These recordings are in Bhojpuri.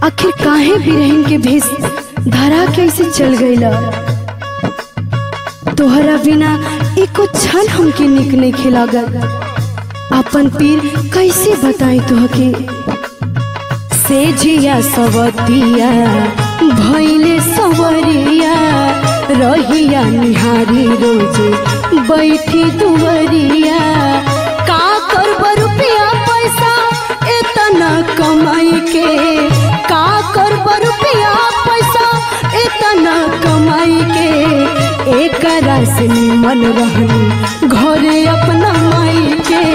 आखिर काहे बिरहिन के भेष धरा कैसे चल गईला। तोहरा बिना एको क्षण हमके निक नहीं खिलागल। अपन पीर कैसे बताई तोहके। सेजिया सवतिया भइले सवरिया रहिया निहारी रोजे बैठी दुवरिया। का करब रुपया पैसा इतना कमाई के, का करब रुपया पैसा इतना कमाई के। एकरा से मन रहनी घरे अपना माई के।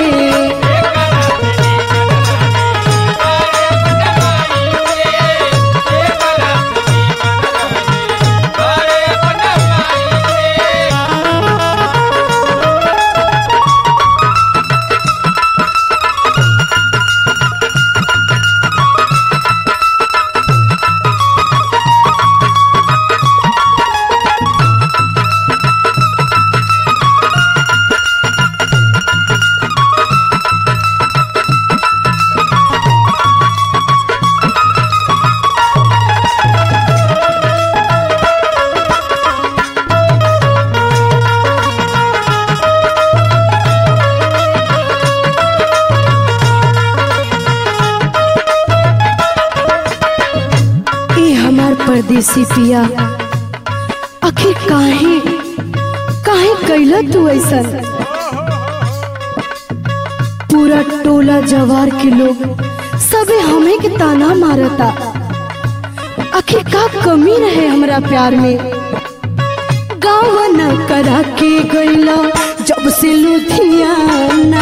परदेसी पिया आखिर काहे काहे कैला तू ऐसा। पूरा टोला जवार के लोग सबे हमें के ताना मारता। आखिर का कमी रहे हमरा प्यार में। गाँव न करा के गईला जब से लुधियाना।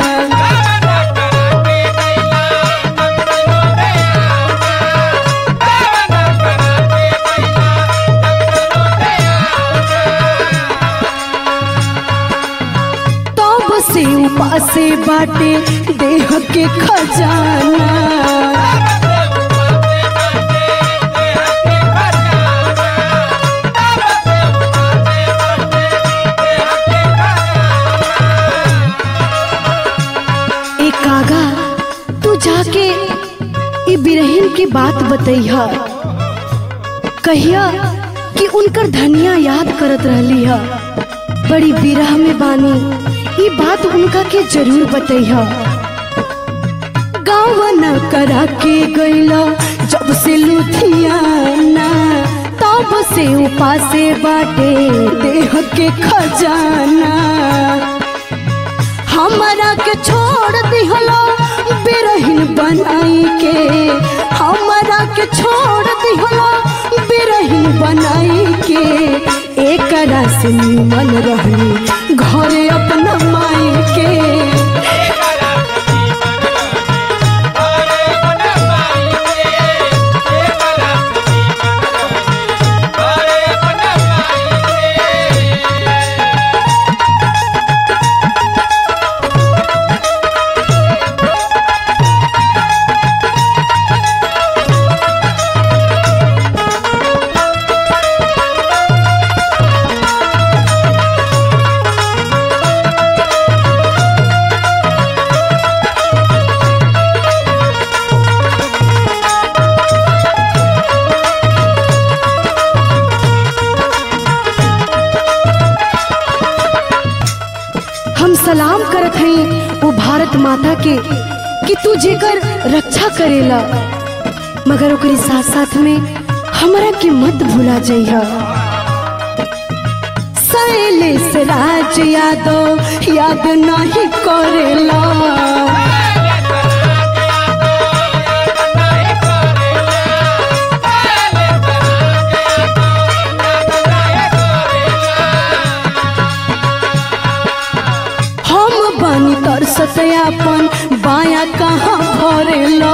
से उपासे बाटे देह के खजाना। ए कागा तू जाके ए बिरहिन की बात बतैहा। कहिया कि उनकर धनिया याद करत रहली है। बड़ी बिरह में बानी ये बात उनका के जरूर बतैहा। गाँव न करा के गईला जब से लुधियाना। तब से उपासे बाटे देह के खजाना। हमारा के छोड़ दिहलो बिरहिन बनाई के। हमारा के छोड़ दिहलो बिरहिन बनाई के। एकरा से मन रहनी घरे अपना माई के। हम सलाम करत हई वो भारत माता के कि तू जेकर रक्षा करेला। मगर ओकरी साथ साथ में हमरा के मत भुला जइहा। शैलेश राज यादव याद नहीं करेला। तरसतयापन बाया कहाँ भरेला।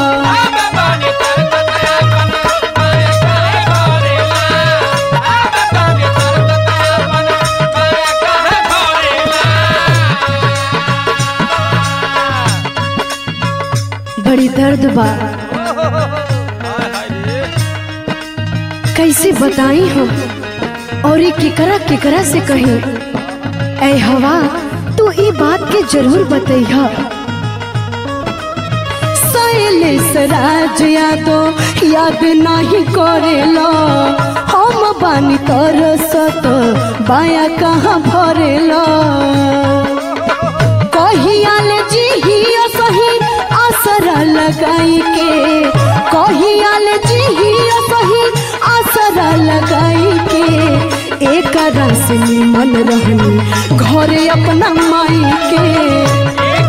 बड़ी दर्द बा कैसे बताई हम और ये केकरा से कही। ऐ हवा तू ई बात के जरूर बतैहा। शैलेश राज यादव याद नहीं करेला हम बानी तरसत बाया कहाँ भरेला कहियाल जिहिया सही आसरा लगाई के कहियाल जिहिया सही आसरा लगाई के एक रस मन रहनी घरे अपना माई के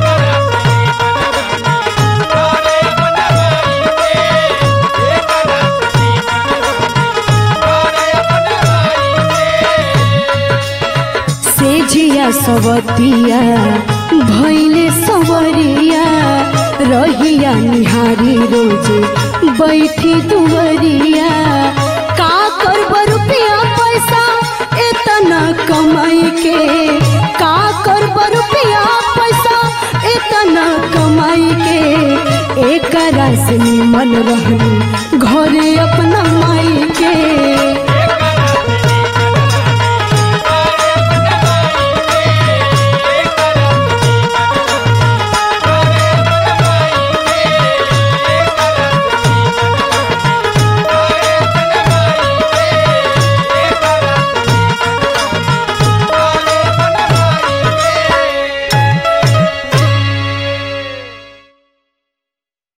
जिया सवतिया भैले सवरिया रहिया निहारी रोज बैठी दुवरिया का करब रुपया पैसा इतना कमाई के का करब रुपया पैसा इतना कमाई के एक रास मन रहनी घरे अपना